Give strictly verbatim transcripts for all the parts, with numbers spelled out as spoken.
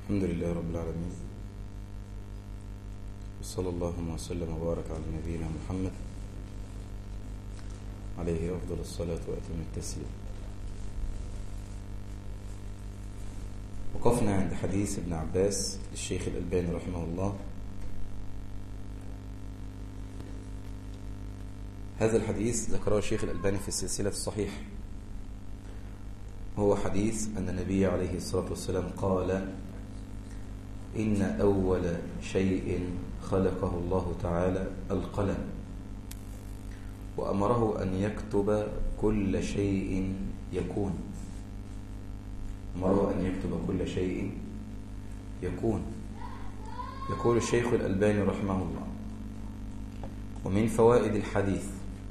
الحمد لله رب العالمين، وصلى الله وسلم وبارك على نبينا محمد عليه أفضل الصلاة وأتم التسليم. وقفنا عند حديث ابن عباس للشيخ الألباني رحمه الله. هذا الحديث ذكره الشيخ الألباني في السلسلة الصحيح، هو حديث أن النبي عليه الصلاة والسلام قال: إن أول شيء خلقه الله تعالى القلم، وأمره أن يكتب كل شيء يكون. أمره أن يكتب كل شيء يكون. يقول الشيخ الألباني رحمه الله: ومن فوائد الحديث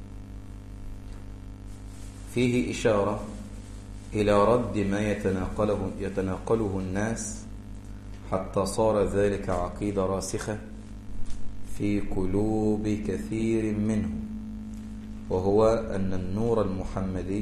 فيه إشارة إلى رد ما يتناقله, يتناقله الناس حتى صار ذلك عقيدة راسخة في قلوب كثير منهم، وهو أن النور المحمدي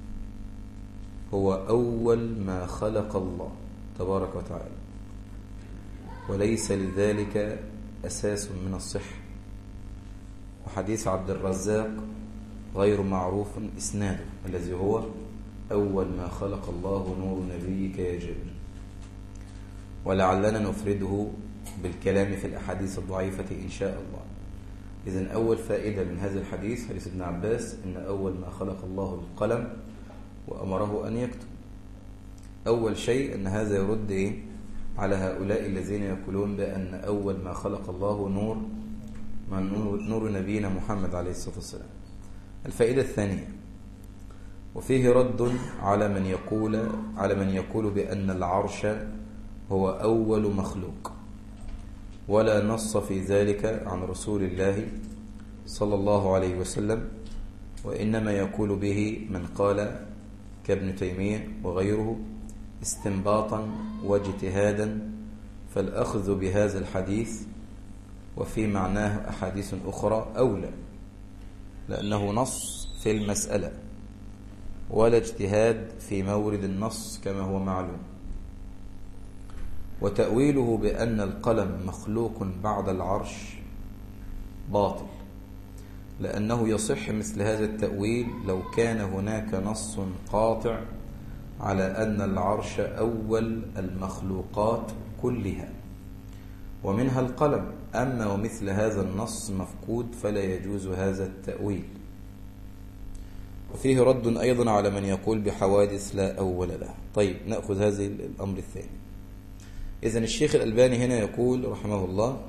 هو أول ما خلق الله تبارك وتعالى، وليس لذلك أساس من الصحة. وحديث عبد الرزاق غير معروف إسناده، الذي هو أول ما خلق الله نور نبيك يا جابر. ولعلنا نفرده بالكلام في الأحاديث الضعيفة إن شاء الله. إذن أول فائدة من هذا الحديث حديث ابن عباس: إن أول ما خلق الله القلم وأمره أن يكتب. أول شيء أن هذا يرد إيه؟ على هؤلاء الذين يقولون بأن أول ما خلق الله نور من نور, نور نبينا محمد عليه الصلاة والسلام. الفائدة الثانية: وفيه رد على من يقول على من يقول بأن العرش هو أول مخلوق، ولا نص في ذلك عن رسول الله صلى الله عليه وسلم، وإنما يقول به من قال كابن تيمية وغيره استنباطا واجتهادا، فالأخذ بهذا الحديث وفي معناه أحاديث أخرى أولى، لأنه نص في المسألة ولا اجتهاد في مورد النص كما هو معلوم. وتأويله بأن القلم مخلوق بعد العرش باطل، لأنه يصح مثل هذا التأويل لو كان هناك نص قاطع على أن العرش أول المخلوقات كلها ومنها القلم. أما ومثل هذا النص مفقود فلا يجوز هذا التأويل. وفيه رد أيضا على من يقول بحوادث لا أول لها. طيب، نأخذ هذا الأمر الثاني. إذن الشيخ الألباني هنا يقول رحمه الله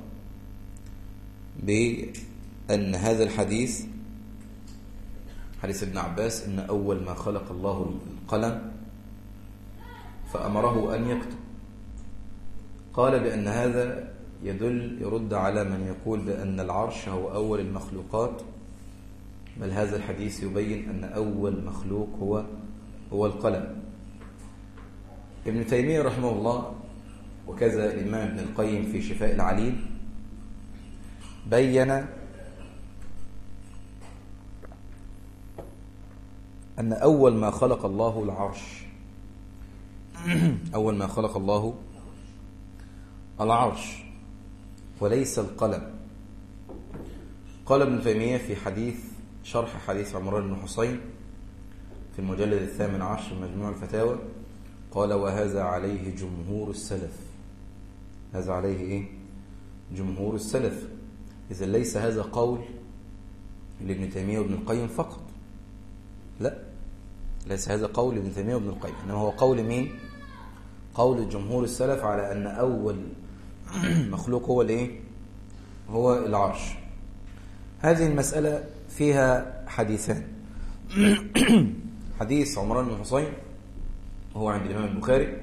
بأن هذا الحديث حديث ابن عباس: إن أول ما خلق الله القلم فأمره أن يكتب. قال بأن هذا يدل يرد على من يقول بأن العرش هو أول المخلوقات، بل هذا الحديث يبين أن أول مخلوق هو هو القلم. ابن تيمية رحمه الله وكذا الإمام ابن القيم في شفاء العليل بين أن أول ما خلق الله العرش أول ما خلق الله العرش وليس القلم. قال ابن تيمية في حديث شرح حديث عمران بن حسين في المجلد الثامن عشر من مجموع الفتاوى، قال: وهذا عليه جمهور السلف. هذا عليه إيه؟ جمهور السلف. إذا ليس هذا قول لابن تيمية وابن القيم فقط، لا، ليس هذا قول ابن تيمية وابن القيم، إنما هو قول مين؟ قول جمهور السلف على أن أول مخلوق هو الإيه؟ هو العرش. هذه المسألة فيها حديثان. حديث عمران بن حسين وهو عند الإمام البخاري،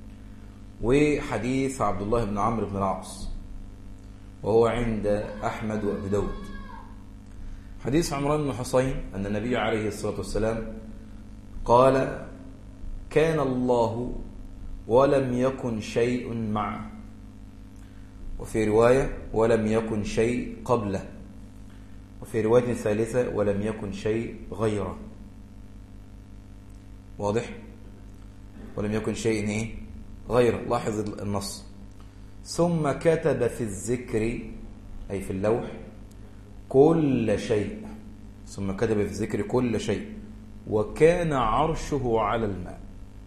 وحديث عبد الله بن عمرو بن العاص وهو عند أحمد وأبو داود. حديث عمران بن حسين أن النبي عليه الصلاة والسلام قال: كان الله ولم يكن شيء معه، وفي رواية ولم يكن شيء قبله، وفي رواية ثالثة ولم يكن شيء غيره. واضح؟ ولم يكن شيء إيه؟ غير، لاحظ النص، ثم كتب في الذكر أي في اللوح كل شيء، ثم كتب في الذكر كل شيء وكان عرشه على الماء.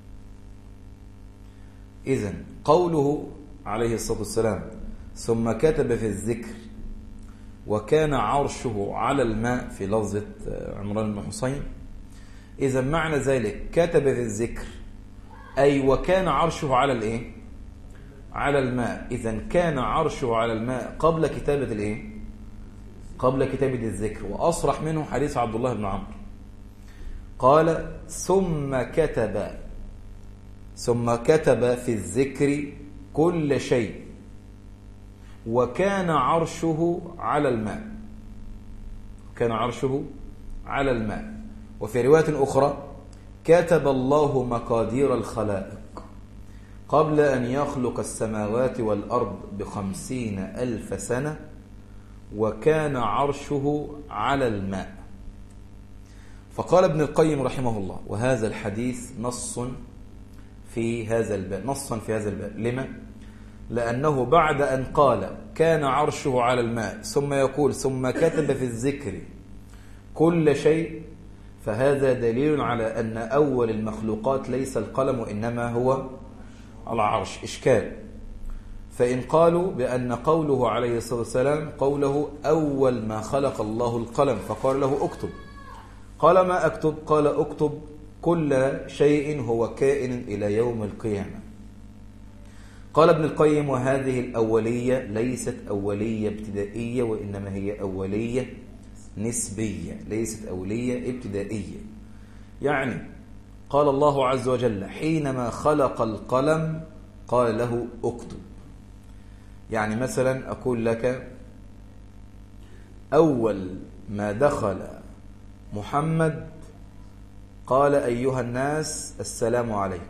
إذن قوله عليه الصلاة والسلام ثم كتب في الذكر وكان عرشه على الماء في لفظة عمران بن حسين، إذن معنى ذلك كتب في الذكر أي وكان عرشه على الإيه؟ على الماء. إذن كان عرشه على الماء قبل كتابة الإيه؟ قبل كتابة الذكر. وأصرح منه حديث عبد الله بن عمرو قال ثم كتب ثم كتب في الذكر كل شيء وكان عرشه على الماء، كان عرشه على الماء. وفي رواية أخرى كتب الله مقادير الخلائق قبل أن يخلق السماوات والأرض بخمسين ألف سنة وكان عرشه على الماء. فقال ابن القيم رحمه الله وهذا الحديث نص في هذا الباب، نصا في هذا الباب. لما؟ لأنه بعد أن قال كان عرشه على الماء ثم يقول ثم كتب في الذكر كل شيء، فهذا دليل على أن أول المخلوقات ليس القلم وإنما هو العرش. إشكال، فإن قالوا بأن قوله عليه الصلاة والسلام قوله أول ما خلق الله القلم فقال له اكتب، قال ما أكتب؟ قال اكتب كل شيء هو كائن إلى يوم القيامة. قال ابن القيم وهذه الأولية ليست أولية ابتدائية وإنما هي أولية نسبية، ليست أولية ابتدائية. يعني قال الله عز وجل حينما خلق القلم قال له اكتب. يعني مثلا أقول لك أول ما دخل محمد قال أيها الناس السلام عليكم،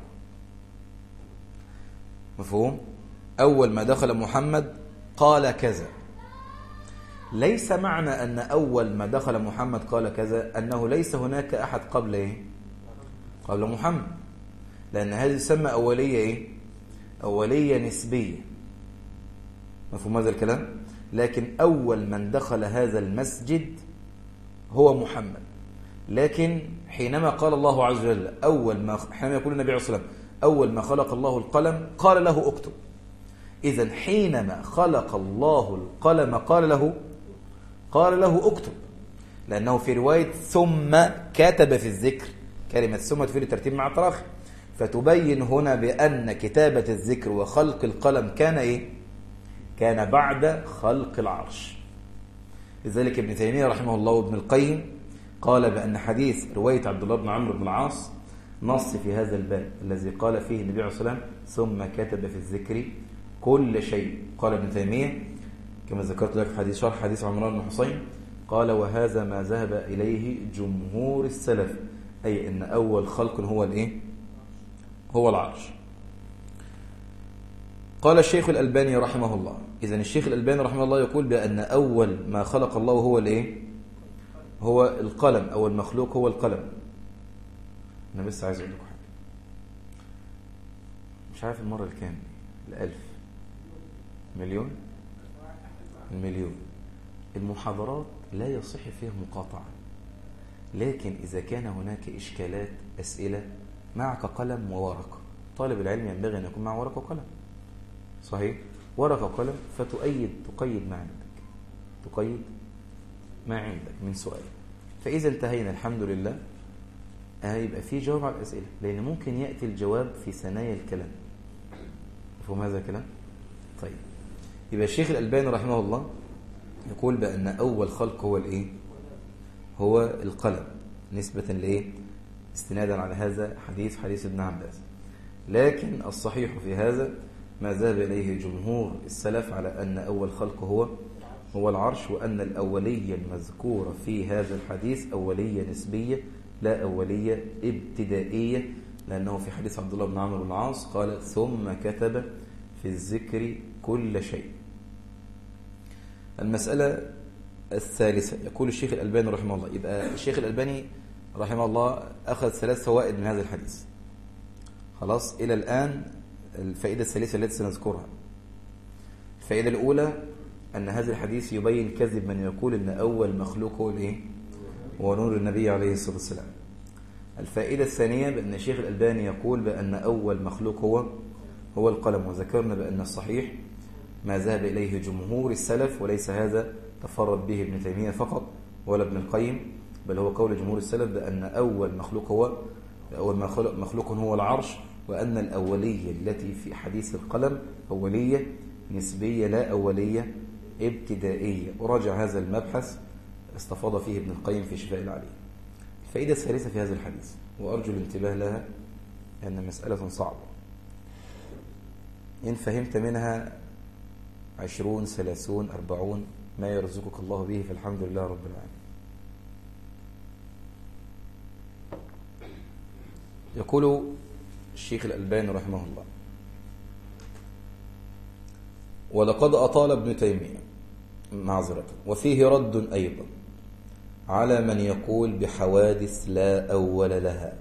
مفهوم؟ أول ما دخل محمد قال كذا. ليس معنى أن أول ما دخل محمد قال كذا أنه ليس هناك أحد قبل إيه؟ قبل محمد، لأن هذه تسمى أولية إيه؟ أولية نسبية، مفهوم هذا الكلام؟ لكن أول من دخل هذا المسجد هو محمد. لكن حينما قال الله عز وجل أول ما حينما يقول النبي عليه الصلاة والسلام أول ما خلق الله القلم قال له اكتب. إذن حينما خلق الله القلم قال له قال له اكتب، لأنه في رواية ثم كتب في الذكر، كلمة ثم تفيد الترتيب مع تراخي، فتبين هنا بأن كتابة الذكر وخلق القلم كان إيه؟ كان بعد خلق العرش. لذلك ابن تيمية رحمه الله وابن القيم قال بأن حديث رواية عبد الله بن عمرو بن العاص نص في هذا الباب الذي قال فيه النبي عليه الصلاة والسلام ثم كتب في الذكر كل شيء. قال ابن تيمية كما ذكرت لك في حديث شرح حديث عمران بن حسين قال وهذا ما ذهب إليه جمهور السلف، أي أن أول خلق هو الإيه؟ هو العرش. قال الشيخ الألباني رحمه الله، إذن الشيخ الألباني رحمه الله يقول بأن أول ما خلق الله هو الإيه؟ هو القلم، أول مخلوق هو القلم. أنا بس عايز أقول لكم حاجة، مش عارف المرة الكام، الألف مليون المليون المحاضرات لا يصح فيها مقاطعة، لكن إذا كان هناك إشكالات أسئلة معك قلم وورقة، طالب العلم ينبغي أن يكون معه ورقة وقلم، صحيح؟ ورقة وقلم فتؤيد تقيد ما عندك، تقيد ما عندك من سؤال. فإذا انتهينا الحمد لله هيبقى في جواب على الأسئلة، لأن ممكن يأتي الجواب في ثنايا الكلام، مفهوم هذا الكلام؟ طيب، يبقى الشيخ الألباني رحمه الله يقول بأن أول خلق هو الإيه؟ هو القلم، نسبة لإيه؟ استنادا على هذا حديث حديث ابن عباس. لكن الصحيح في هذا ما ذهب إليه جمهور السلف على أن أول خلق هو هو العرش، وأن الأولية المذكورة في هذا الحديث أولية نسبية لا أولية ابتدائية، لأنه في حديث عبد الله بن عمرو بن العاص قال ثم كتب في الذكر كل شيء. المسألة الثالثة يقول الشيخ الألباني رحمه الله، يبقى الشيخ الألباني رحمه الله أخذ ثلاث فوائد من هذا الحديث. خلاص إلى الآن الفائدة الثالثة التي سنذكرها. الفائدة الأولى أن هذا الحديث يبين كذب من يقول أن أول مخلوق هو الإيه؟ هو نور النبي عليه الصلاة والسلام. الفائدة الثانية بأن الشيخ الألباني يقول بأن أول مخلوق هو هو القلم، وذكرنا بأن الصحيح ما ذهب إليه جمهور السلف، وليس هذا تفرد به ابن تيمية فقط ولا ابن القيم، بل هو قول جمهور السلف بأن أول مخلوق هو أول مخلوق هو العرش، وأن الأولية التي في حديث القلم أولية نسبية لا أولية ابتدائية. وراجع هذا المبحث استفاض فيه ابن القيم في شفاء العليل. الفائدة الثالثة في هذا الحديث، وأرجو الانتباه لها أن مسألة صعبة، إن فهمت منها عشرون ثلاثون أربعون ما يرزقك الله به فالحمد لله رب العالمين. يقول الشيخ الألباني رحمه الله: ولقد أطال ابن تيمية معذرة وفيه رد أيضا على من يقول بحوادث لا أول لها،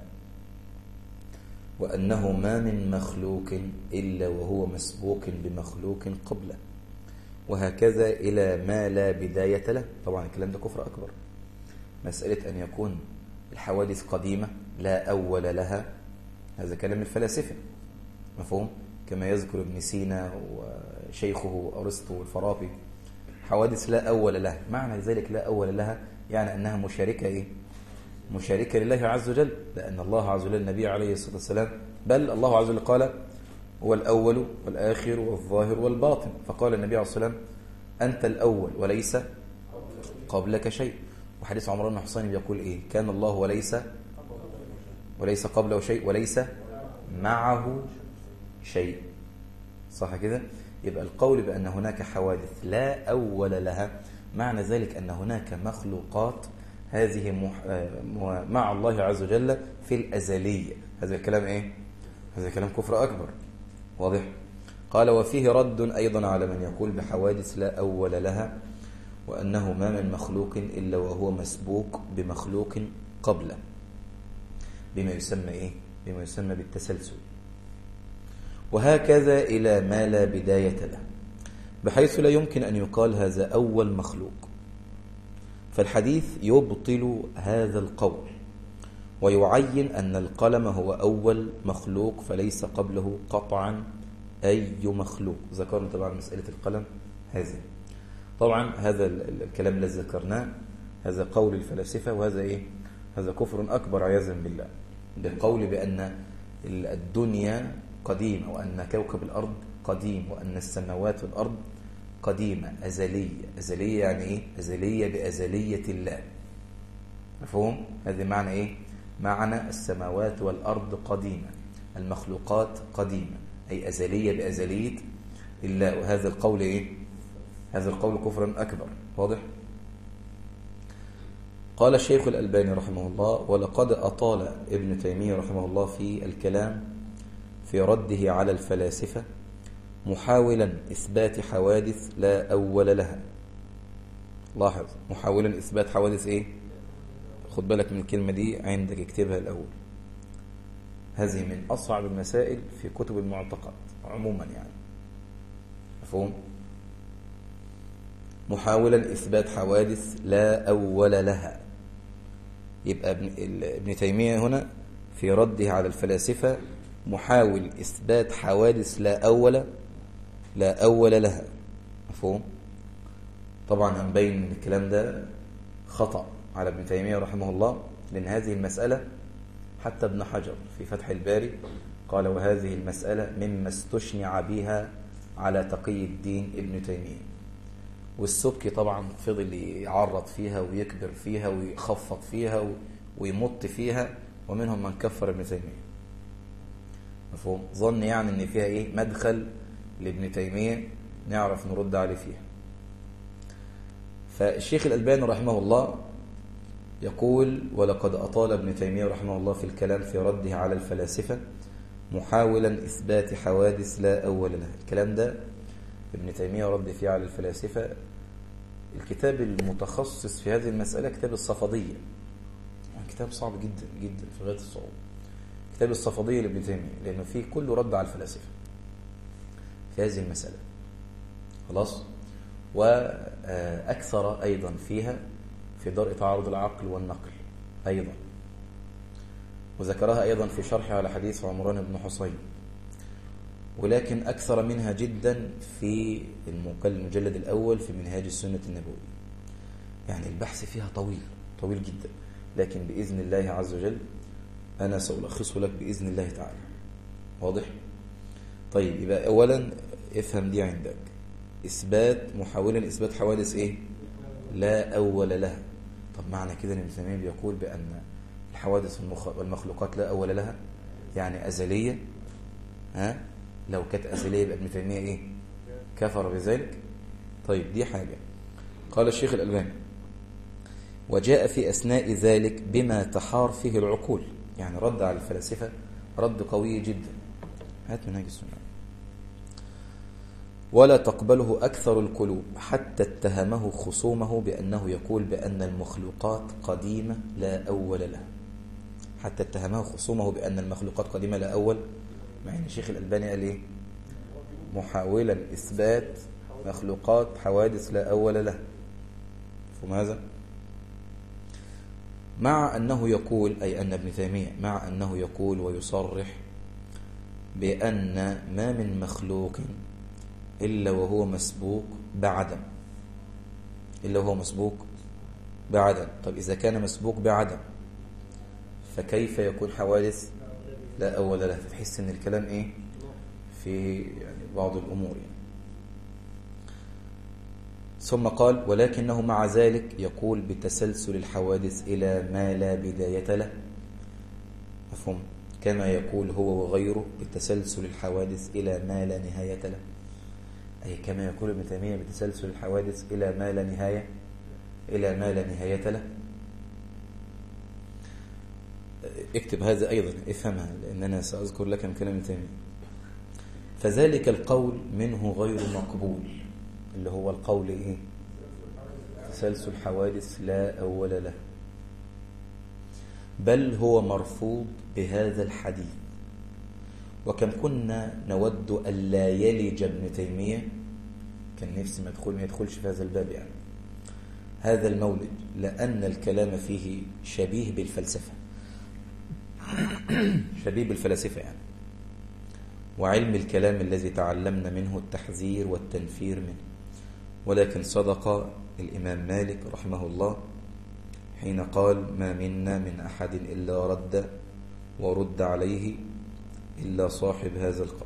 وأنه ما من مخلوق إلا وهو مسبوق بمخلوق قبله، وهكذا إلى ما لا بداية له. طبعا الكلام ده كفر أكبر. مسألة أن يكون الحوادث قديمة لا أول لها، هذا كلام الفلاسفة، مفهوم؟ كما يذكر ابن سينا وشيخه أرسطو والفارابي، حوادث لا أول لها. معنى ذلك لا أول لها يعني أنها مشاركة إيه؟ مشاركة لله عز وجل، لأن الله عز وجل النبي عليه الصلاة والسلام، بل الله عز وجل قال هو الأول والآخر والظاهر والباطن، فقال النبي عليه الصلاة والسلام أنت الأول وليس قبلك شيء. وحديث عمران بن حسين يقول إيه؟ كان الله وليس وليس قبله شيء وليس معه شيء، صح كده؟ يبقى القول بأن هناك حوادث لا أول لها معنى ذلك أن هناك مخلوقات هذه مع الله عز وجل في الأزلية. هذا الكلام إيه؟ هذا كلام كفر أكبر، واضح؟ قال: وفيه رد أيضا على من يقول بحوادث لا أول لها، وأنه ما من مخلوق إلا وهو مسبوق بمخلوق قبله، بما يسمى إيه؟ بما يسمى بالتسلسل. وهكذا إلى ما لا بداية له، بحيث لا يمكن أن يقال هذا أول مخلوق. فالحديث يبطل هذا القول ويعين أن القلم هو أول مخلوق، فليس قبله قطعا أي مخلوق. ذكرنا طبعا مسألة القلم هذه. طبعا هذا الكلام الذي ذكرناه هذا قول الفلاسفة، وهذا إيه؟ هذا كفر أكبر عياذا بالله، بالقول بأن الدنيا قديمة، وأن كوكب الأرض قديم، وأن السماوات والأرض قديمة أزلية. أزلية يعني إيه؟ أزلية بأزلية الله، مفهوم؟ هذا معنى إيه؟ معنى السماوات والأرض قديمة، المخلوقات قديمة، أي أزلية بأزلية الله. وهذا القول إيه؟ هذا القول كفر أكبر، واضح؟ قال الشيخ الألباني رحمه الله: ولقد أطال ابن تيمية رحمه الله في الكلام في رده على الفلاسفة، محاولا إثبات حوادث لا أول لها. لاحظ، محاولا إثبات حوادث إيه؟ خد بالك من الكلمة دي عندك، اكتبها الأول. هذه من أصعب المسائل في كتب المعتقد عموما يعني، مفهوم؟ محاولا إثبات حوادث لا أول لها. يبقى ابن, ابن تيمية هنا في رده على الفلاسفة محاول إثبات حوادث لا أول لا أول لها، مفهوم؟ طبعا هنبين من الكلام ده خطأ على ابن تيمية رحمه الله، لأن هذه المسألة حتى ابن حجر في فتح الباري قال: وهذه المسألة مما استشنع بها على تقي الدين ابن تيمية. والسبكي طبعا فضل يعرض فيها ويكبر فيها ويخفض فيها ويمط فيها، ومنهم من كفر ابن تيمية، مفهوم؟ ظن يعني ان فيها ايه؟ مدخل لابن تيمية نعرف نرد عليه فيها. فالشيخ الألباني رحمه الله يقول: ولقد أطال ابن تيمية رحمه الله في الكلام في رده على الفلاسفة، محاولا إثبات حوادث لا أول لها. الكلام ده ابن تيمية رد فيه على الفلاسفة. الكتاب المتخصص في هذه المسألة كتاب الصفدية، يعني كتاب صعب جدا جدا في غاية الصعوبة، كتاب الصفدية لابن تيمية، لأنه فيه كله رد على الفلاسفة، في هذه المسألة. خلاص. وأكثر أيضا فيها في درء تعارض العقل والنقل أيضا، وذكرها أيضا في شرحه على حديث عمران بن حصين، ولكن أكثر منها جدا في المجلد الأول في منهاج السنة النبوية. يعني البحث فيها طويل طويل جدا، لكن بإذن الله عز وجل أنا سألخصه لك بإذن الله تعالى. واضح؟ طيب، يبقى أولا افهم دي عندك، إثبات محاولا إثبات حوادث إيه؟ لا أول لها. طب معنى كده ان ابن تيمية بيقول بأن الحوادث والمخلوقات لا أول لها، يعني أزلية؟ ها؟ لو كانت أزلية يبقى ابن تيمية إيه؟ كفر بذلك؟ طيب، دي حاجة. قال الشيخ الألباني: وجاء في أثناء ذلك بما تحار فيه العقول، يعني رد على الفلاسفة رد قوي جدا. هات منهاج السنة. ولا تقبله أكثر القلوب حتى اتهمه خصومه بأنه يقول بأن المخلوقات قديمة لا أول لها. حتى اتهمه خصومه بأن المخلوقات قديمة لا أول، مع أن الشيخ الألباني قال إيه؟ محاولا إثبات مخلوقات حوادث لا أول لها. فهم هذا؟ مع أنه يقول، أي أن ابن تيمية مع أنه يقول ويصرح بأن ما من مخلوق إلا وهو مسبوق بعدم، إلا وهو مسبوق بعدم. طب إذا كان مسبوق بعدم فكيف يكون حوادث لا أول لها؟ فتحس أن الكلام إيه في يعني بعض الأمور يعني. ثم قال: ولكنه مع ذلك يقول بتسلسل الحوادث إلى ما لا بداية له. مفهوم؟ كما يقول هو وغيره بتسلسل الحوادث إلى ما لا نهاية له، أي كما يقول ابن تيمية بتسلسل الحوادث إلى ما لا نهاية إلى ما لا نهاية له. اكتب هذا أيضا، افهمها، لأننا سأذكر لك من كلام ابن تيمية. فذلك القول منه غير مقبول، اللي هو القول إيه؟ تسلسل حوادث لا أول له، بل هو مرفوض بهذا الحديث. وكم كنا نود ألا يلج ابن تيمية، كان نفسي ما يدخل ما يدخلش في هذا الباب يعني، هذا المولد، لأن الكلام فيه شبيه بالفلسفة شبيه بالفلاسفة يعني، وعلم الكلام الذي تعلمنا منه التحذير والتنفير منه. ولكن صدق الإمام مالك رحمه الله حين قال: ما منا من أحد إلا رد ورد عليه إلا صاحب هذا القبر،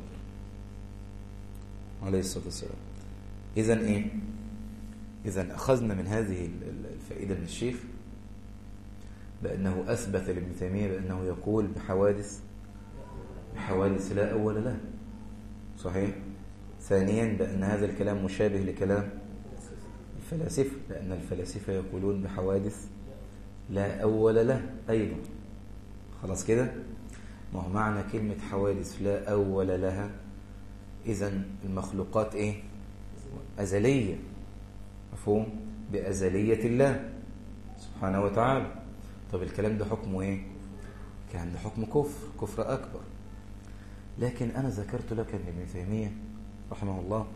عليه الصلاة والسلام. إذن إيه؟ إذن أخذنا من هذه الفائدة من الشيخ بأنه أثبت لابن تيمية بأنه يقول بحوادث بحوادث لا أول له، صحيح؟ ثانيا بأن هذا الكلام مشابه لكلام الفلاسفة، لأن الفلاسفة يقولون بحوادث لا أول له أيضا. خلاص كده؟ ما هو معنى كلمة حوادث لا أول لها، إذن المخلوقات إيه؟ أزلية، مفهوم؟ بأزلية الله سبحانه وتعالى. طب الكلام ده حكمه إيه؟ كان ده حكم كفر، كفر أكبر. لكن أنا ذكرت لك أن ابن تيمية رحمه الله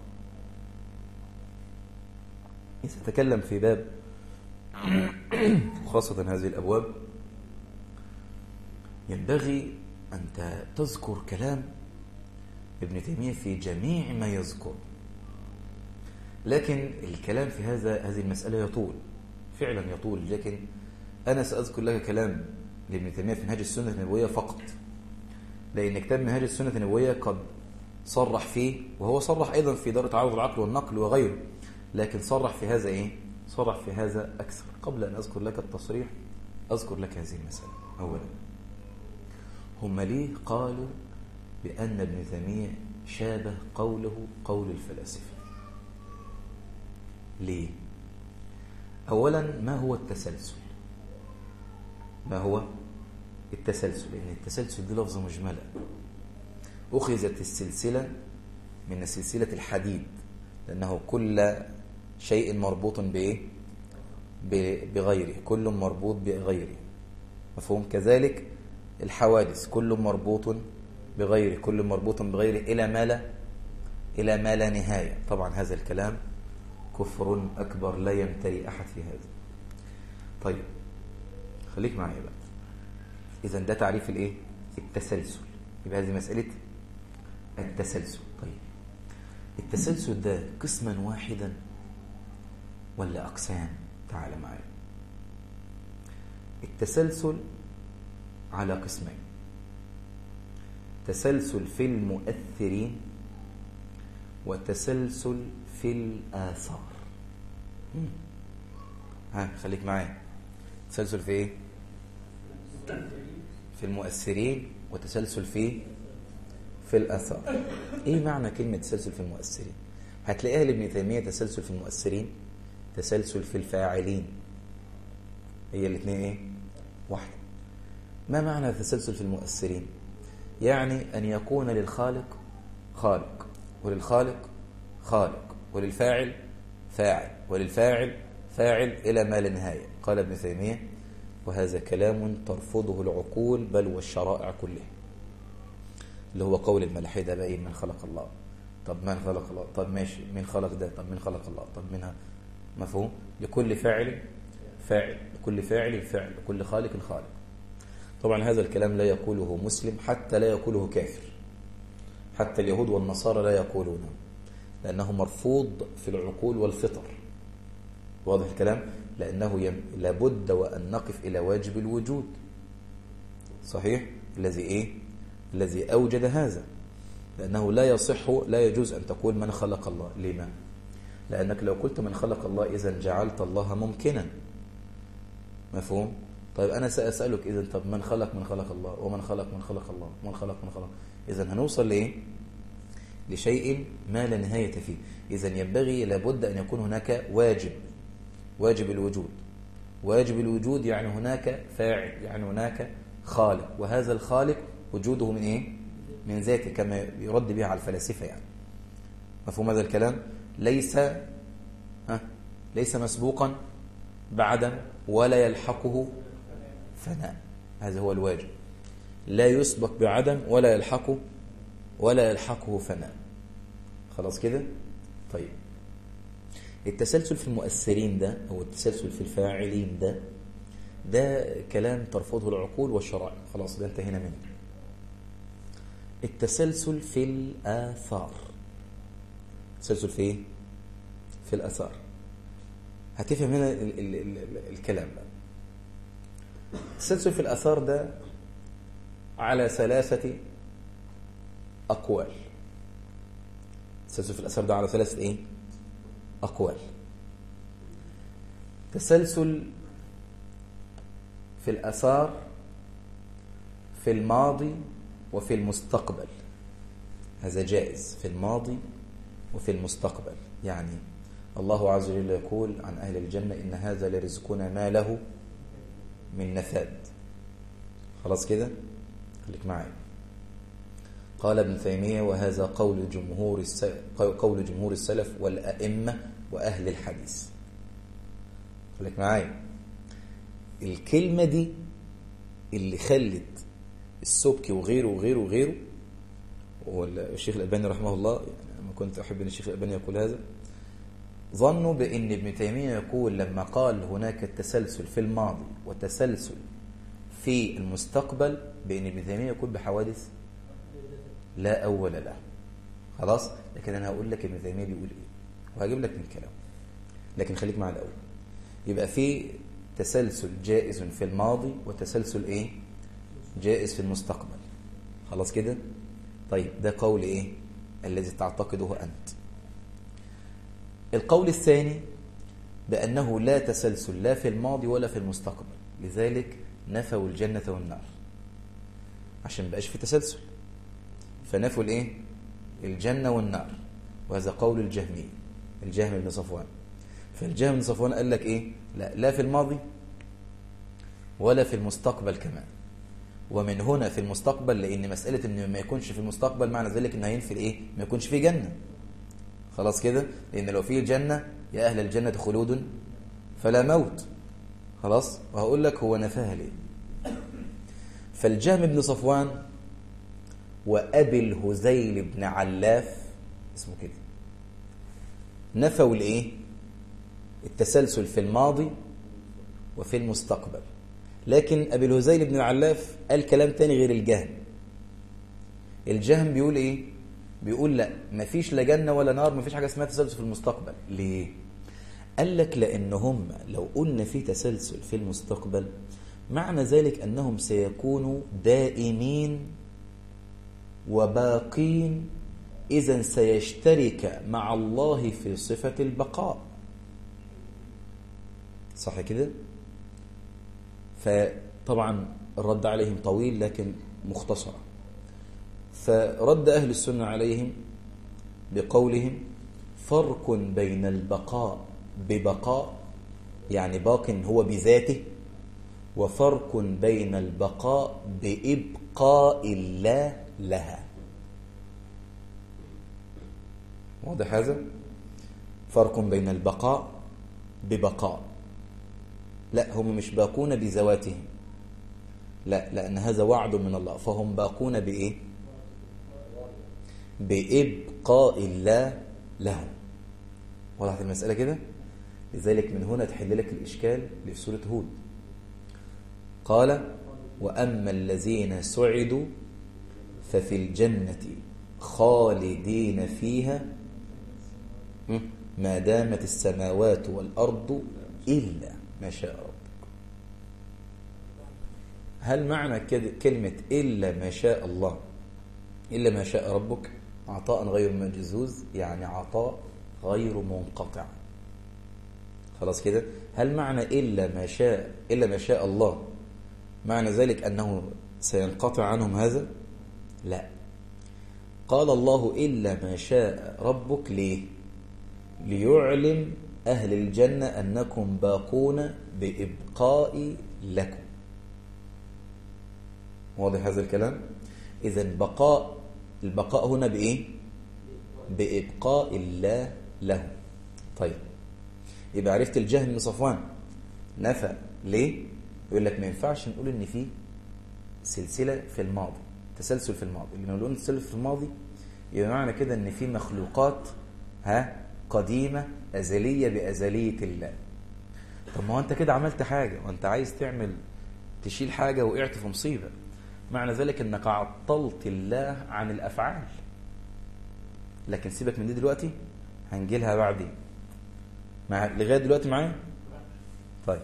إذا تكلم في باب، خاصة هذه الأبواب، ينبغي أن تذكر كلام ابن تيمية في جميع ما يذكر. لكن الكلام في هذا هذه المسألة يطول، فعلا يطول، لكن أنا سأذكر لك كلام لابن تيمية في منهاج السنة النبوية فقط، لأن كتاب منهاج السنة النبوية قد صرح فيه، وهو صرح أيضا في درء تعارض العقل والنقل وغيره، لكن صرح في هذا إيه؟ صرح في هذا أكثر. قبل أن أذكر لك التصريح أذكر لك هذه المسألة. أولا، هم ليه قالوا بأن ابن تيمية شابه قوله قول الفلاسفة؟ ليه؟ أولا، ما هو التسلسل؟ ما هو التسلسل؟ لأن التسلسل دي لفظة مجملة، أخذت السلسلة من سلسلة الحديد، لأنه كل شيء مربوط بإيه؟ بغيره، كل مربوط بغيره، مفهوم؟ كذلك الحوادث كل مربوط بغيره، كل مربوط بغيره إلى ما لا إلى ما لا نهاية. طبعا هذا الكلام كفر أكبر لا يمتري أحد في هذا. طيب خليك معايا بقى. إذن ده تعريف الإيه؟ التسلسل. يبقى هذه مسألة التسلسل. طيب التسلسل ده قسما واحدا ولا أقسام؟ تعال معايا. التسلسل على قسمين: تسلسل في المؤثرين وتسلسل في الآثار. ها خليك معايا. تسلسل في ايه؟ في المؤثرين وتسلسل في في الآثار. ايه معنى كلمة تسلسل في المؤثرين؟ هتلاقيها لابن تيمية تسلسل في المؤثرين، تسلسل في الفاعلين. هي الاثنين ايه؟ واحدة. ما معنى تسلسل في المؤثرين؟ يعني أن يكون للخالق خالق، وللخالق خالق، وللفاعل فاعل، وللفاعل فاعل إلى ما لا نهاية. قال ابن تيمية: وهذا كلام ترفضه العقول بل والشرائع كلها. اللي هو قول الملحدة بقى: من خلق الله. طب من خلق الله؟ طب ماشي، من خلق ده؟ طب من خلق الله؟ طب منها مفهوم؟ لكل فاعل فاعل، لكل فاعل فاعل، لكل خالق خالق. طبعا هذا الكلام لا يقوله مسلم، حتى لا يقوله كافر، حتى اليهود والنصارى لا يقولونه، لأنه مرفوض في العقول والفطر. واضح الكلام؟ لأنه يم... لابد وأن نقف إلى واجب الوجود. صحيح؟ الذي إيه؟ الذي أوجد هذا. لأنه لا يصح، لا يجوز أن تقول من خلق الله. لما؟ لأنك لو قلت من خلق الله إذن جعلت الله ممكنا. مفهوم؟ طيب أنا سأسألك إذن طب من خلق من خلق الله، ومن خلق من خلق الله، ومن خلق من خلق. إذن هنوصل لإيه؟ لشيء ما لا نهاية فيه. إذن ينبغي لابد أن يكون هناك واجب، واجب الوجود. واجب الوجود يعني هناك فاعل، يعني هناك خالق، وهذا الخالق وجوده من إيه؟ من ذاته، كما يرد به على الفلاسفة يعني. مفهوم هذا الكلام؟ ليس ها ليس مسبوقا بعدم ولا يلحقه فناء. هذا هو الواجب. لا يسبق بعدم ولا يلحقه ولا يلحقه فناء. خلاص كده؟ طيب التسلسل في المؤثرين ده أو التسلسل في الفاعلين ده ده كلام ترفضه العقول والشرائع. خلاص ده انتهينا منه. التسلسل في الآثار. التسلسل في ايه؟ في الآثار. هتفهم هنا ال ال ال ال الكلام بقى. التسلسل في الآثار ده على ثلاثة أقوال. التسلسل في الآثار ده على ثلاثة ايه؟ أقوال. تسلسل في الآثار في الماضي وفي المستقبل. هذا جائز في الماضي وفي المستقبل. يعني الله عز وجل يقول عن أهل الجنة: إن هذا لرزقنا ما له من نفاد. خلاص كده؟ خليك معي. قال ابن تيمية: وهذا قول جمهور قول جمهور السلف والأئمة وأهل الحديث. خليك معي. الكلمة دي اللي خلت السبكي وغيره وغيره وغيره، والشيخ الألباني رحمه الله، يعني أنا كنت أحب أن الشيخ الألباني يقول هذا، ظنوا بأن ابن تيمية يقول لما قال هناك التسلسل في الماضي وتسلسل في المستقبل بأن ابن تيمية يقول بحوادث لا أول له. خلاص؟ لكن أنا هقول لك ابن تيمية بيقول إيه وهجيب لك من كلامه، لكن خليك مع الأول. يبقى في تسلسل جائز في الماضي وتسلسل إيه؟ جائز في المستقبل. خلاص كده؟ طيب ده قول إيه؟ الذي تعتقده أنت. القول الثاني بأنه لا تسلسل لا في الماضي ولا في المستقبل، لذلك نفوا الجنة والنار عشان بقاش في تسلسل، فنفوا الإيه؟ الجنة والنار. وهذا قول الجهمي، الجهم بن صفوان. فالجهم بن صفوان قال لك إيه؟ لا, لا في الماضي ولا في المستقبل كمان. ومن هنا في المستقبل، لأن مسألة إن ما يكونش في المستقبل معنى ذلك إن هينفي الإيه؟ ما يكونش في جنة. خلاص كده؟ لأن لو في جنة يا أهل الجنة خلود فلا موت. خلاص؟ وهقول لك هو نفاها ليه. فالجهم بن صفوان وأبي الهذيل بن علاف اسمه كده. نفوا الايه؟ التسلسل في الماضي وفي المستقبل. لكن أبي الهذيل بن العلاف قال كلام تاني غير الجهم. الجهم بيقول ايه؟ بيقول لا، مفيش لا جنة ولا نار، مفيش حاجة اسمها تسلسل في المستقبل. ليه؟ قال لك لأن هم لو قلنا في تسلسل في المستقبل معنى ذلك أنهم سيكونوا دائمين وباقين، إذن سيشترك مع الله في صفة البقاء. صح كده؟ فطبعا الرد عليهم طويل لكن مختصر. فرد أهل السنة عليهم بقولهم فرق بين البقاء ببقاء، يعني باق هو بذاته، وفرق بين البقاء بإبقاء الله لها. واضح هذا؟ فرق بين البقاء ببقاء. لا، هم مش باقون بذواتهم، لا، لأن هذا وعد من الله، فهم باقون بإيه؟ بإبقاء الله لهم. وضحت المسألة كده؟ لذلك من هنا تحل لك الإشكال في سورة هود. قال وأما الذين سعدوا ففي الجنة خالدين فيها ما دامت السماوات والأرض إلا ما شاء ربك. هل معنى كلمة إلا ما شاء الله إلا ما شاء ربك عطاء غير مجزوز، يعني عطاء غير منقطع. خلاص كده؟ هل معنى إلا ما شاء إلا ما شاء الله معنى ذلك أنه سينقطع عنهم هذا؟ لا. قال الله إلا ما شاء ربك. ليه؟ ليعلم أهل الجنة أنكم باقون بإبقاء لكم. واضح هذا الكلام؟ إذن بقاء، البقاء هنا بإيه؟ بإبقاء الله له. طيب، يبقى عرفت الجهم بن صفوان نفى ليه؟ يقول لك ما ينفعش نقول إن في سلسلة في الماضي، تسلسل في الماضي. اللي نقول تسلسل في الماضي يبقى معنى كده إن في مخلوقات ها قديمة أزلية بأزلية الله. طب ما هو أنت كده عملت حاجة، وأنت عايز تعمل تشيل حاجة وقعت في مصيبة، معنى ذلك أنك عطلت الله عن الأفعال. لكن سيبك من دي دلوقتي، هنجيلها بعدين. مع لغاية دلوقتي معايا؟ طيب،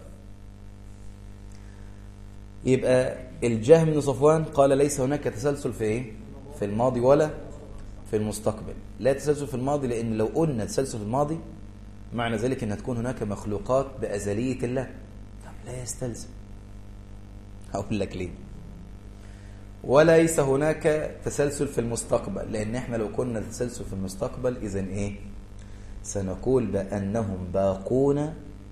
يبقى الجهم بن صفوان قال ليس هناك تسلسل في إيه؟ في الماضي ولا في المستقبل. لا تسلسل في الماضي، لأن لو قلنا تسلسل في الماضي معنى ذلك أن تكون هناك مخلوقات بأزلية الله. طب لا يستلزم. هقول لك ليه. وليس هناك تسلسل في المستقبل، لأن احنا لو كنا تسلسل في المستقبل إذن إيه؟ سنقول بأنهم باقون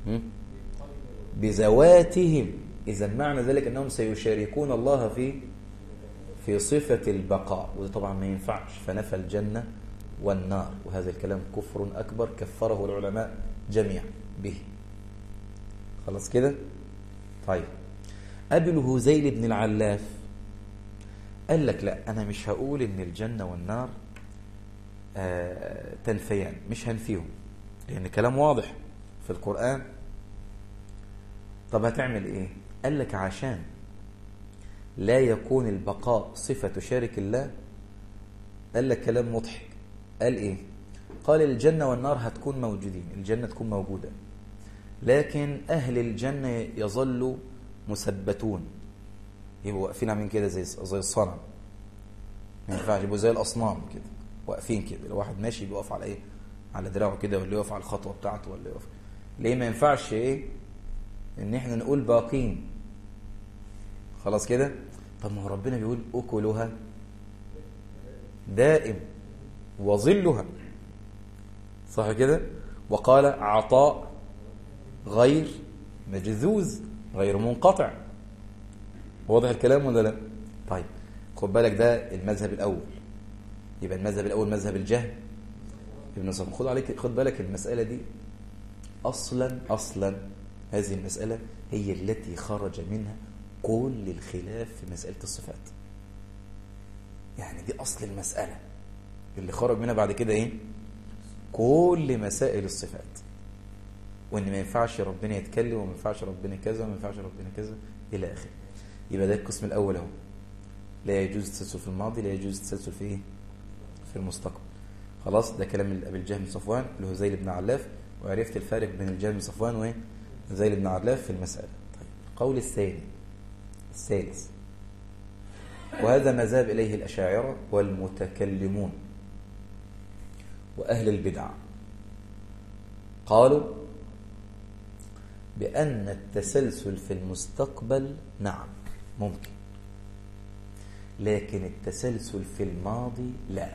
بذواتهم. إذن معنى ذلك أنهم سيشاركون الله في في صفة البقاء، وده طبعا ما ينفعش. فنفى الجنة والنار، وهذا الكلام كفر أكبر كفره العلماء جميعا به. خلاص كده؟ طيب، أبي الهذيل بن العلاف قال لك لا، أنا مش هقول إن الجنة والنار آه تنفيان، مش هنفيهم، لأن كلام واضح في القرآن. طب هتعمل إيه؟ قال لك عشان لا يكون البقاء صفة تشارك الله، قال لك كلام مضحك. قال إيه؟ قال الجنة والنار هتكون موجودين، الجنة تكون موجودة، لكن أهل الجنة يظلوا مثبتون، يبقوا واقفين عاملين كده زي زي الصنم. ما ينفعش يبقوا زي الأصنام كده واقفين كده. لو واحد ماشي بيقف على إيه؟ على دراعه كده، ولا يقف على الخطوة بتاعته، ولا يقف ليه؟ ما ينفعش إيه؟ إن إحنا نقول باقين. خلاص كده؟ طب ما هو ربنا بيقول أكلها دائم وظلها، صح كده؟ وقال عطاء غير مجذوذ غير منقطع. واضح الكلام ولا لا؟ طيب، خد بالك، ده المذهب الأول. يبقى المذهب الأول مذهب الجهم ابن صفوان. خد عليك، خد بالك المسألة دي أصلا أصلا هذه المسألة هي التي خرج منها كل الخلاف في مسألة الصفات. يعني دي أصل المسألة. اللي خرج منها بعد كده ايه؟ كل مسائل الصفات، وان ما ينفعش ربنا يتكلم وما ينفعش ربنا كذا وما ينفعش ربنا كذا الى اخره. يبقى ده القسم الاول اهو، لا يجوز التسلسل في الماضي، لا يجوز التسلسل في ايه؟ في المستقبل. خلاص، ده كلام ابي الجهم بن صفوان الهذيل بن علاف، وعرفت الفارق بين الجهم بن صفوان وهذيل بن علاف في المساله. طيب، القول الثاني الثالث، وهذا ما ذهب اليه الاشاعره والمتكلمون واهل البدع، قالوا بان التسلسل في المستقبل نعم ممكن، لكن التسلسل في الماضي لا،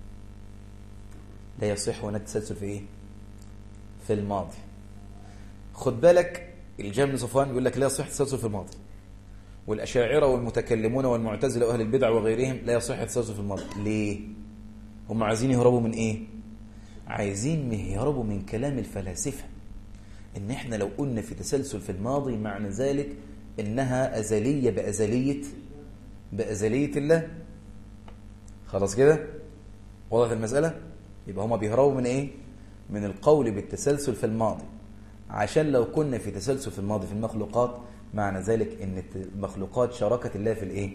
لا يصح هناك تسلسل في ايه؟ في الماضي. خد بالك، الجهم بن صفوان بيقول لك لا يصح التسلسل في الماضي، والاشاعره والمتكلمون والمعتزله واهل البدع وغيرهم لا يصح التسلسل في الماضي. ليه؟ هم عايزين يهربوا من ايه؟ عايزين يهربوا من كلام الفلاسفه، ان احنا لو قلنا في تسلسل في الماضي معنى ذلك انها ازليه بازليه بازليه الله. خلاص كده واضح المساله؟ يبقى هما بيهربوا من ايه؟ من القول بالتسلسل في الماضي، عشان لو كنا في تسلسل في الماضي في المخلوقات معنى ذلك ان المخلوقات شراكه الله في الايه؟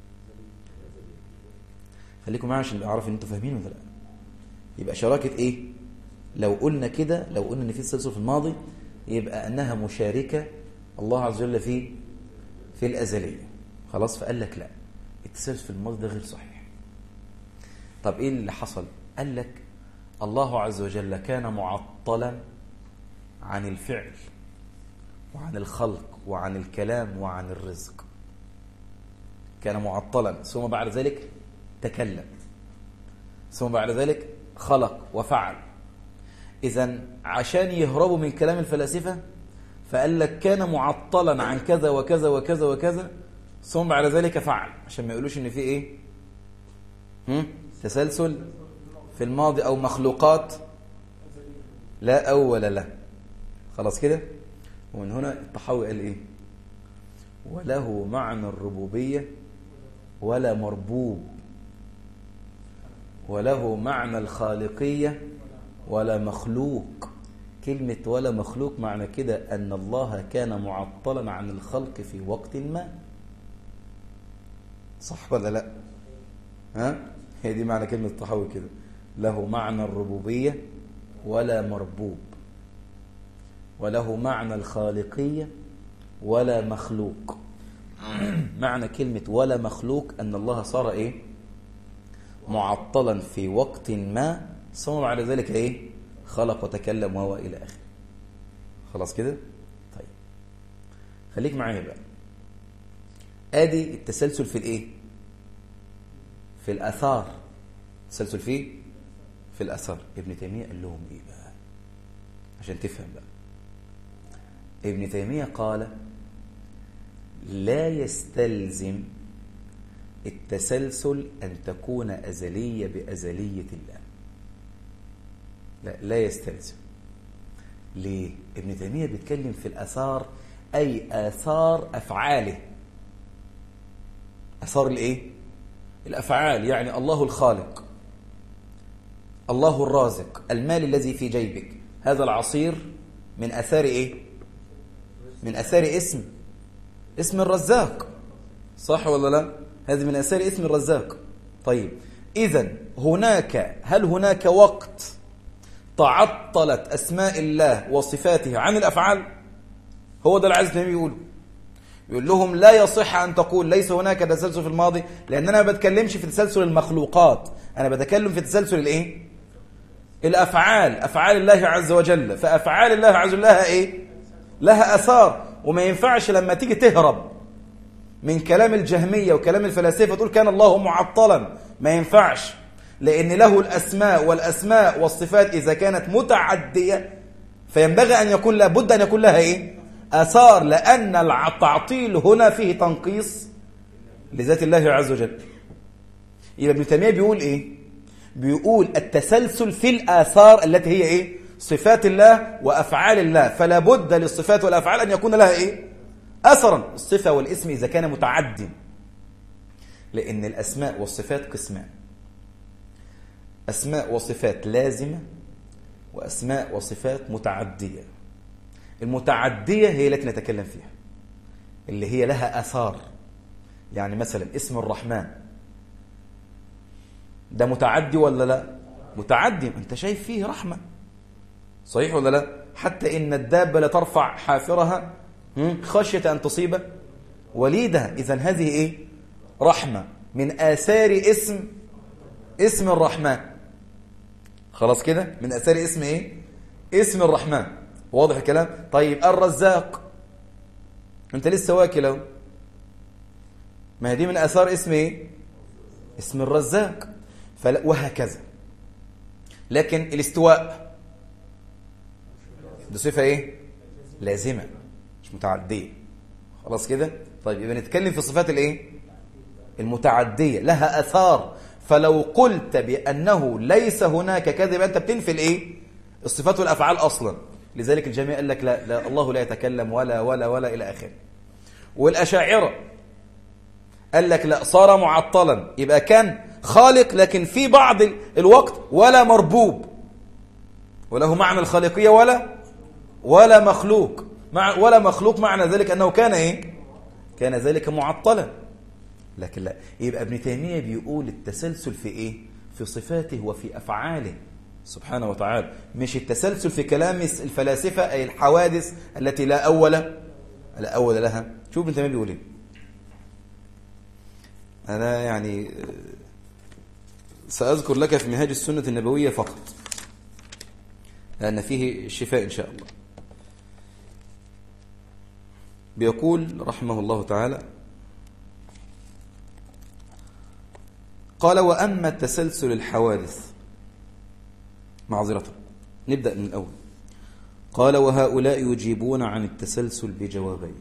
خليكم معايا عشان اعرف ان انتوا فاهمين ولا لا. يبقى شراكه ايه؟ لو قلنا كده، لو قلنا ان في تسلسل في الماضي يبقى انها مشاركه الله عز وجل في في الازليه. خلاص، فقال لك لا، التسلسل في الماضي ده غير صحيح. طب ايه اللي حصل؟ قال لك الله عز وجل كان معطلا عن الفعل وعن الخلق وعن الكلام وعن الرزق، كان معطلا، ثم بعد ذلك تكلم، ثم بعد ذلك خلق وفعل. إذن عشان يهربوا من كلام الفلاسفة فقال لك كان معطلا عن كذا وكذا وكذا وكذا ثم بعد ذلك فعل، عشان ما يقولوش ان في ايه؟ هم؟ تسلسل في الماضي او مخلوقات لا اول له. خلاص كده. ومن هنا الطحاوي قال ايه؟ وله معنى الربوبية ولا مربوب، وله معنى الخالقية ولا مخلوق. كلمة ولا مخلوق معنى كده أن الله كان معطلا عن الخلق في وقت ما. صح ولا لا؟ ها؟ هي دي معنى كلمة الطحاوي كده، له معنى الربوبية ولا مربوب، وله معنى الخالقية ولا مخلوق. معنى كلمة ولا مخلوق أن الله صار إيه؟ معطلا في وقت ما ثم بعد ذلك إيه؟ خلق وتكلم وهو إلى آخره. خلاص كده؟ طيب خليك معايا بقى. آدي التسلسل في الإيه؟ في الآثار. التسلسل فيه في الآثار. ابن تيمية قال لهم إيه بقى عشان تفهم بقى؟ ابن تيمية قال لا يستلزم التسلسل أن تكون أزلية بأزلية الله. لا, لا يستلزم. ليه؟ ابن تيمية بيتكلم في الآثار، أي آثار أفعاله. آثار الإيه؟ الأفعال، يعني الله الخالق، الله الرازق، المال الذي في جيبك، هذا العصير من أثار إيه؟ من أثار اسم اسم الرزاق. صح ولا لا؟ هذه من أثار اسم الرزاق. طيب إذن هناك، هل هناك وقت تعطلت أسماء الله وصفاته عن الأفعال؟ هو ده العزم اللي بيقوله. يقول لهم لا يصح أن تقول ليس هناك تسلسل في الماضي، لأن أنا ما بتكلمش في تسلسل المخلوقات، أنا بتكلم في تسلسل الإيه؟ الأفعال، أفعال الله عز وجل. فأفعال الله عز وجل لها إيه؟ لها أثار. وما ينفعش لما تيجي تهرب من كلام الجهمية وكلام الفلاسفة تقول كان الله معطلا، ما ينفعش، لأن له الأسماء، والأسماء والصفات إذا كانت متعدية فينبغي أن يكون لابد أن يكون لها إيه؟ أثار، لأن التعطيل هنا فيه تنقيص لذات الله عز وجل. يبقى ابن تيمية بيقول إيه؟ بيقول التسلسل في الآثار التي هي إيه؟ صفات الله وأفعال الله. فلا بد للصفات والأفعال أن يكون لها إيه؟ أثرا. الصفة والاسم إذا كان متعدي، لأن الأسماء والصفات قسمان، أسماء وصفات لازمة وأسماء وصفات متعدية. المتعدية هي التي نتكلم فيها، اللي هي لها أثار. يعني مثلا اسم الرحمن ده متعدي ولا لا؟ متعدي، أنت شايف فيه رحمة، صحيح ولا لا؟ حتى إن الدابة لترفع حافرها خشية أن تصيب وليدها. إذن هذه إيه؟ رحمة من آثار اسم اسم الرحمن. خلاص كده، من آثار اسم إيه؟ اسم الرحمن. واضح الكلام؟ طيب الرزاق، أنت لسه واكل اهو، ما هي دي من آثار اسم إيه؟ اسم الرزاق. فلا وهكذا. لكن الاستواء دي صفة إيه؟ لازمة مش متعدية. خلاص كده؟ طيب يبقى نتكلم في صفات الإيه؟ المتعدية، لها أثار. فلو قلت بأنه ليس هناك كذب أنت بتنفي الإيه؟ الصفات والأفعال أصلا. لذلك الجميع قال لك لا, لا الله لا يتكلم ولا ولا ولا إلى آخره. والأشاعرة قال لك لا، صار معطلا، يبقى كان خالق لكن في بعض الوقت ولا مربوب، وله معنى الخالقية ولا ولا مخلوق، مع ولا مخلوق، معنى ذلك أنه كان إيه؟ كان ذلك معطلا. لكن لا، يبقى ابن تيمية بيقول التسلسل في إيه؟ في صفاته وفي أفعاله سبحانه وتعالى، مش التسلسل في كلام الفلاسفة أي الحوادث التي لا أول لا أول لها. شوف ابن تيمية بيقول إيه. أنا يعني سأذكر لك في منهاج السنة النبوية فقط لأن فيه الشفاء إن شاء الله. بيقول رحمه الله تعالى: قال: وأما التسلسل الحوادث، معذرة نبدأ من الأول. قال: وهؤلاء يجيبون عن التسلسل بجوابين.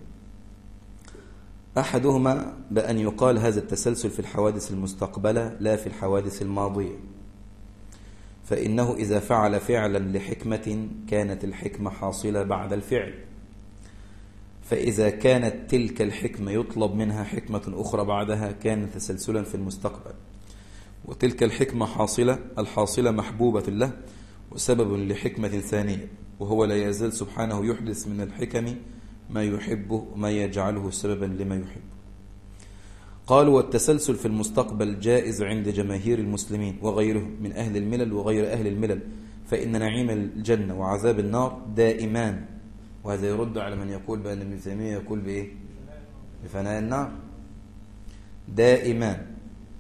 أحدهما بأن يقال هذا التسلسل في الحوادث المستقبلة لا في الحوادث الماضية، فإنه إذا فعل فعلا لحكمة كانت الحكمة حاصلة بعد الفعل، فإذا كانت تلك الحكمة يطلب منها حكمة أخرى بعدها كان تسلسلا في المستقبل، وتلك الحكمة حاصلة الحاصلة محبوبة له وسبب لحكمة ثانية، وهو لا يزال سبحانه يحدث من الحكم ما يحبه ما يجعله سببا لما يحب. قالوا: والتسلسل في المستقبل جائز عند جماهير المسلمين وغيرهم من أهل الملل وغير أهل الملل، فإن نعيم الجنة وعذاب النار دائمان. وهذا يرد على من يقول بأن ابن تيمية يقول بإيه؟ بفناء النار. دائمان.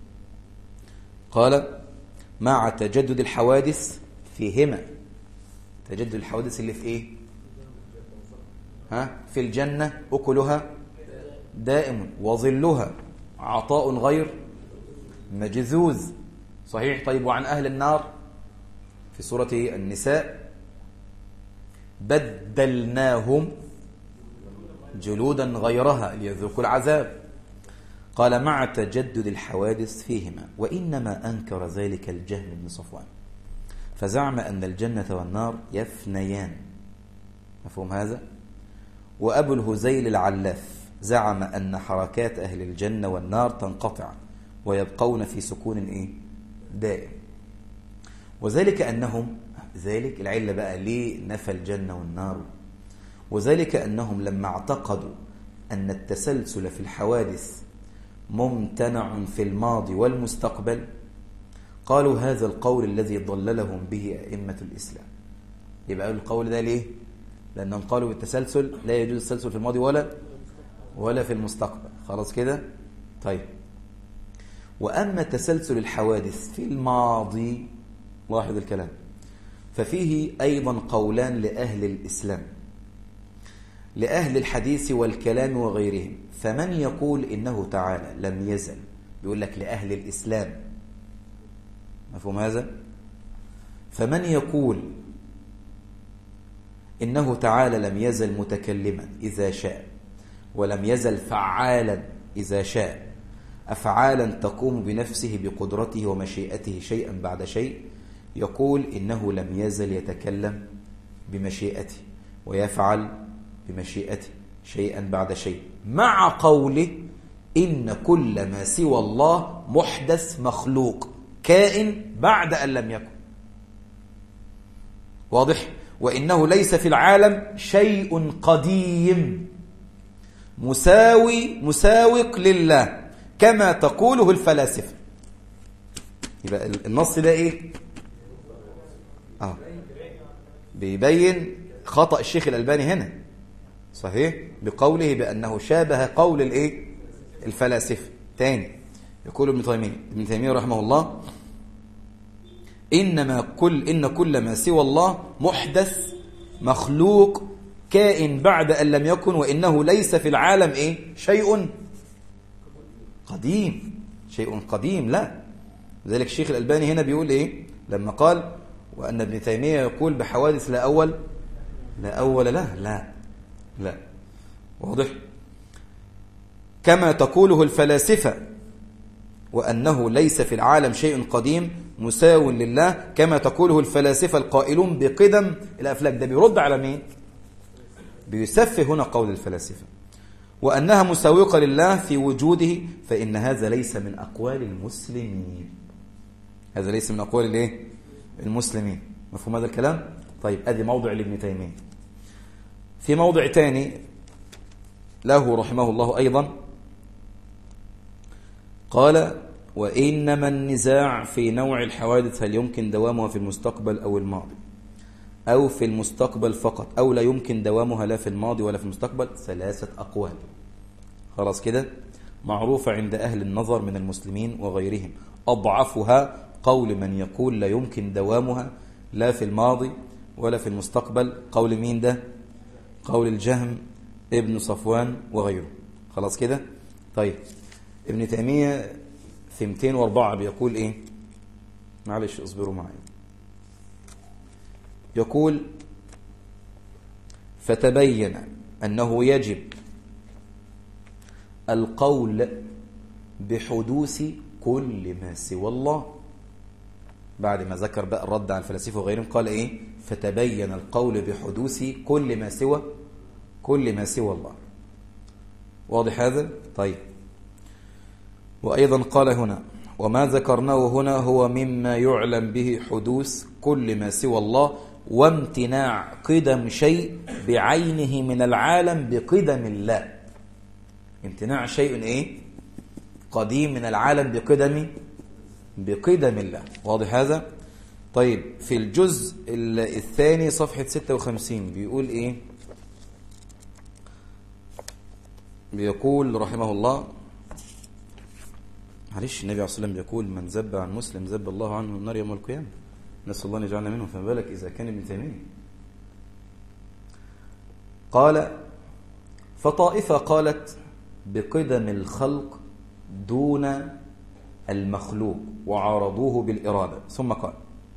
قال: مع تجدد الحوادث فيهما. تجدد الحوادث اللي في إيه؟ ها؟ في الجنة أكلها دائم وظلها عطاء غير مجذوذ، صحيح. طيب وعن أهل النار في سورة النساء: بدلناهم جلودا غيرها ليذوقوا العذاب. قال: مع تجدد الحوادث فيهما. وإنما أنكر ذلك الجهم بن صفوان، فزعم أن الجنة والنار يفنيان. مفهوم هذا؟ وأبو الهزيل العلاف زعم أن حركات أهل الجنة والنار تنقطع ويبقون في سكون إيه؟ دائم. وذلك أنهم ذلك العلة بقى ليه نفى الجنة والنار، وذلك أنهم لما اعتقدوا أن التسلسل في الحوادث ممتنع في الماضي والمستقبل قالوا هذا القول الذي ضللهم به أئمة الإسلام. يبقى القول ده ليه؟ لأنهم قالوا بالتسلسل لا يجوز التسلسل في الماضي ولا ولا في المستقبل. خلاص كده؟ طيب. وأما تسلسل الحوادث في الماضي، لاحظ الكلام، ففيه أيضا قولان لأهل الإسلام، لأهل الحديث والكلام وغيرهم. فمن يقول إنه تعالى لم يزل، بيقول لك لأهل الإسلام، مفهوم هذا؟ فمن يقول إنه تعالى لم يزل متكلما إذا شاء ولم يزل فعالا إذا شاء، أفعالا تقوم بنفسه بقدرته ومشيئته شيئا بعد شيء، يقول إنه لم يزل يتكلم بمشيئته ويفعل بمشيئته شيئا بعد شيء، مع قوله إن كل ما سوى الله محدث مخلوق كائن بعد أن لم يكن. واضح؟ وإنه ليس في العالم شيء قديم مساوي مساوق لله كما تقوله الفلاسفة. يبقى النص ده إيه؟ آه. بيبين خطأ الشيخ الألباني هنا، صحيح، بقوله بأنه شابه قول الإيه؟ الفلاسفة. تاني يقول ابن تيمية ابن تيمية رحمه الله: إنما كل إن كل ما سوى الله محدث مخلوق كائن بعد أن لم يكن، وإنه ليس في العالم إيه؟ شيء قديم شيء قديم لا. لذلك الشيخ الألباني هنا بيقول إيه لما قال وأن ابن تيمية يقول بحوادث لا أول لا أول له لا لا. واضح؟ كما تقوله الفلاسفة وأنه ليس في العالم شيء قديم مساو لله كما تقوله الفلاسفة القائلون بقدم الأفلاك. ده بيرد على مين؟ بيسفه هنا قول الفلاسفة وأنها مساوقة لله في وجوده، فإن هذا ليس من أقوال المسلمين. هذا ليس من أقوال الايه؟ المسلمين. مفهوم هذا الكلام؟ طيب أدي موضع لابن تيمية. في موضع تاني له رحمه الله أيضا قال: وإنما النزاع في نوع الحوادث هل يمكن دوامها في المستقبل أو الماضي أو في المستقبل فقط أو لا يمكن دوامها لا في الماضي ولا في المستقبل ثلاثة أقوال. خلاص كده معروفة عند أهل النظر من المسلمين وغيرهم. أضعفها قول من يقول لا يمكن دوامها لا في الماضي ولا في المستقبل. قول مين ده؟ قول الجهم ابن صفوان وغيره. خلاص كده. طيب ابن تيمية في مئتين وأربعة بيقول إيه؟ معلش اصبروا معي. يقول: فتبين أنه يجب القول بحدوث كل ما سوى الله. بعد ما ذكر بقى الرد على الفلاسفة وغيرهم قال إيه؟ فتبين القول بحدوث كل ما سوى كل ما سوى الله. واضح هذا؟ طيب. وأيضا قال هنا: وما ذكرناه هنا هو مما يعلم به حدوث كل ما سوى الله وامتناع قدم شيء بعينه من العالم بقدم الله. امتناع شيء ايه؟ قديم من العالم بقدم بقدم الله. واضح هذا؟ طيب في الجزء الثاني صفحة ستة وخمسين بيقول ايه؟ بيقول رحمه الله: معلش النبي عليه الصلاة والسلام بيقول: من ذب عن مسلم ذب الله عنه النار يوم القيامة. نسأل الله أن يجعلنا منهم. فما بالك إذا كان ابن تيمية. قال: فطائفة قالت بقدم الخلق دون المخلوق وعارضوه بالإرادة. ثم قال: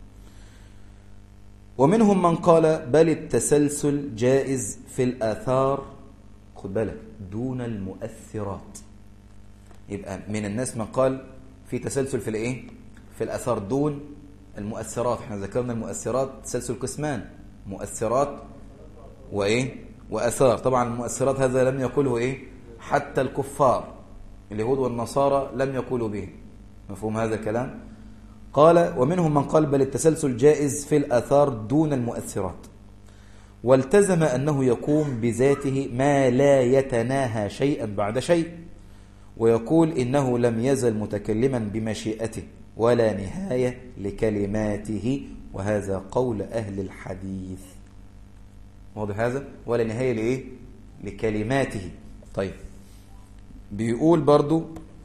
ومنهم من قال بل التسلسل جائز في الآثار، خد بالك، دون المؤثرات. يبقى من الناس من قال في تسلسل في الايه؟ في الآثار دون المؤثرات. احنا ذكرنا المؤثرات تسلسل قسمان: مؤثرات وايه؟ وآثار. طبعا المؤثرات هذا لم يقوله ايه؟ حتى الكفار اليهود والنصارى لم يقولوا به. مفهوم هذا الكلام؟ قال: ومنهم من قال بل التسلسل جائز في الآثار دون المؤثرات، والتزم أنه يقوم بذاته ما لا يتناهى شيئا بعد شيء، ويقول إنه لم يزل متكلما بمشيئته ولا نهاية لكلماته، وهذا قول أهل الحديث. واضح هذا؟ ولا نهاية لإيه؟ لكلماته. طيب بيقول برضو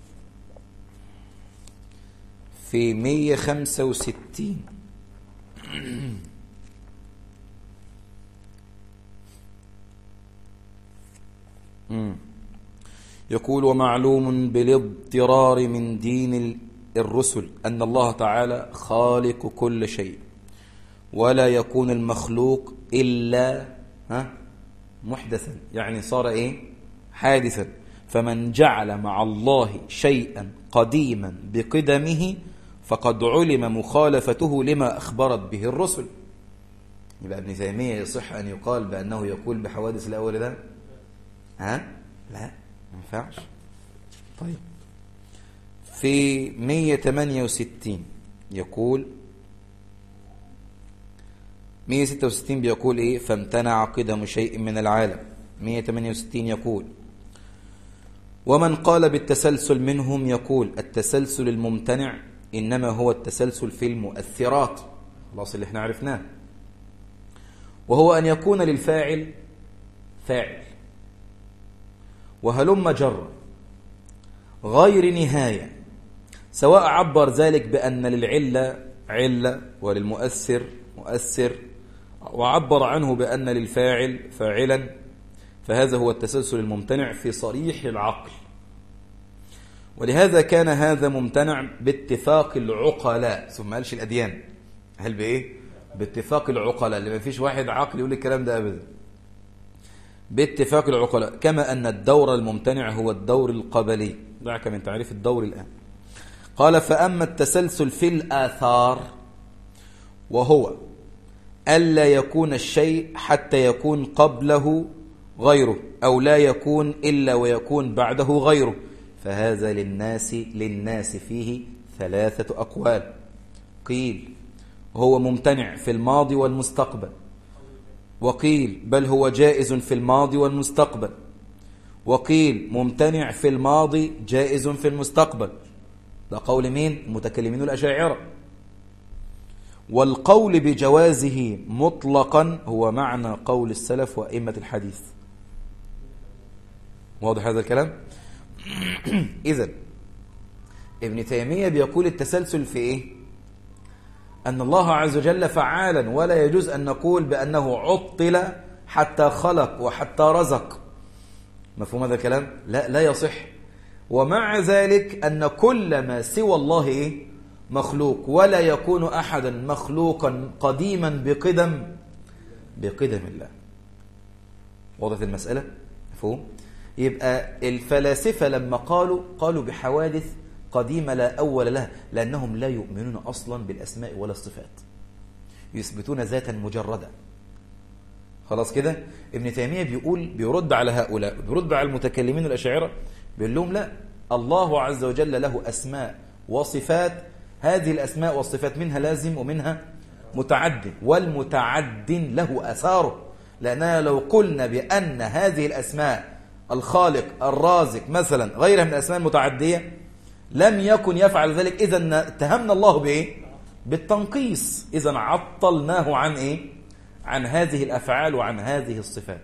في مئة وخمسة وستين يقول: ومعلوم بالاضطرار من دين الرسل أن الله تعالى خالق كل شيء، ولا يكون المخلوق إلا ها محدثا، يعني صار إيه؟ حادثا. فمن جعل مع الله شيئا قديما بقدمه فقد علم مخالفته لما أخبرت به الرسل. يبقى ابن تيمية يصح أن يقال بأنه يقول بحوادث الأول ده؟ ها؟ لا، ما ينفعش. طيب في مئة وثمانية وستين يقول مئة وستة وستين بيقول إيه؟ فامتنع قدم شيء من العالم. مئة وثمانية وستين يقول ومن قال بالتسلسل منهم يقول التسلسل الممتنع إنما هو التسلسل في المؤثرات، خلاص اللي احنا عرفناه، وهو أن يكون للفاعل فاعل وهلم جر غير نهاية، سواء عبر ذلك بأن للعلة علة وللمؤثر مؤثر، وعبر عنه بأن للفاعل فاعلا، فهذا هو التسلسل الممتنع في صريح العقل. ولهذا كان هذا ممتنع باتفاق العقلاء، ثم قالش الأديان، هل بإيه؟ باتفاق العقلاء، اللي ما فيش واحد عقل يقول الكلام ده أبدا، باتفاق العقلاء. كما أن الدور الممتنع هو الدور القبلي، دعك من تعريف الدور الآن. قال فأما التسلسل في الآثار وهو ألا يكون الشيء حتى يكون قبله غيره، أو لا يكون إلا ويكون بعده غيره، فهذا للناس للناس فيه ثلاثة أقوال. قيل هو ممتنع في الماضي والمستقبل، وقيل بل هو جائز في الماضي والمستقبل، وقيل ممتنع في الماضي جائز في المستقبل. ده قول مين؟ المتكلمين الأشاعرة. والقول بجوازه مطلقا هو معنى قول السلف وأئمة الحديث. واضح هذا الكلام؟ إذن ابن تيمية بيقول التسلسل في إيه؟ أن الله عز وجل فعالا، ولا يجوز أن نقول بأنه عطل حتى خلق وحتى رزق. مفهوم هذا الكلام؟ لا لا يصح. ومع ذلك أن كل ما سوى الله إيه؟ مخلوق، ولا يكون أحدا مخلوقا قديما بقدم بقدم الله. وضعت المسألة؟ مفهوم؟ يبقى الفلاسفة لما قالوا قالوا بحوادث قديمة لا أول لها، لأنهم لا يؤمنون أصلا بالأسماء ولا الصفات، يثبتون ذاتا مجردة. خلاص كده؟ ابن تيمية بيقول بيرد على هؤلاء، بيرد على المتكلمين الأشاعرة، بيقول لهم لا، الله عز وجل له أسماء وصفات، هذه الأسماء والصفات منها لازم ومنها متعد، والمتعد له أثاره. لأننا لو قلنا بأن هذه الأسماء الخالق الرازق مثلا غيرها من الأسماء المتعدية لم يكن يفعل ذلك، إذن اتهمنا الله بإيه؟ بالتنقيص، إذن عطلناه عن إيه؟ عن هذه الأفعال وعن هذه الصفات.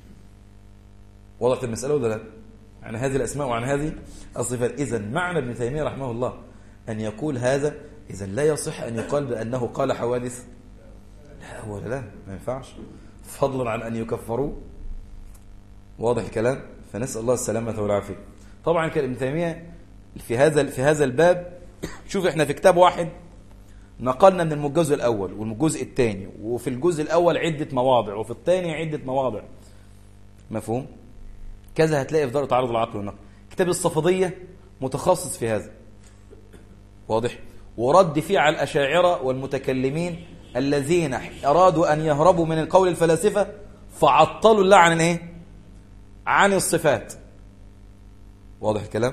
وضعت المسألة ولا لا؟ عن هذه الأسماء وعن هذه الصفات. إذن معنى ابن تيمية رحمه الله أن يقول هذا، إذن لا يصح أن يقال بأنه قال حوادث، لا ولا لا، ما ينفعش، فضلا عن أن يكفروا. واضح الكلام؟ فنسأل الله السلامة والعافية. طبعا كان ابن تيمية في هذا في هذا الباب، شوف احنا في كتاب واحد نقلنا من الجزء الأول والجزء الثاني، وفي الجزء الأول عدة مواضع وفي الثاني عدة مواضع. مفهوم؟ كذا هتلاقي في دار تعارض العقل والنقل. كتاب الصفدية متخصص في هذا، واضح، ورد فيه على الأشاعرة والمتكلمين الذين أرادوا أن يهربوا من القول الفلاسفة فعطلوا الله عن ايه؟ عن الصفات. واضح الكلام؟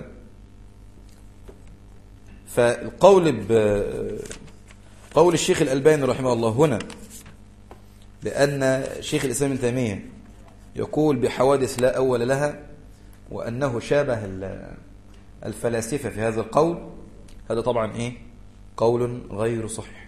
فالقول ب قول الشيخ الألباني رحمه الله هنا بأن شيخ الإسلام ابن تيمية يقول بحوادث لا أول لها، وأنه شابه الفلاسفة في هذا القول، هذا طبعا إيه؟ قول غير صحيح.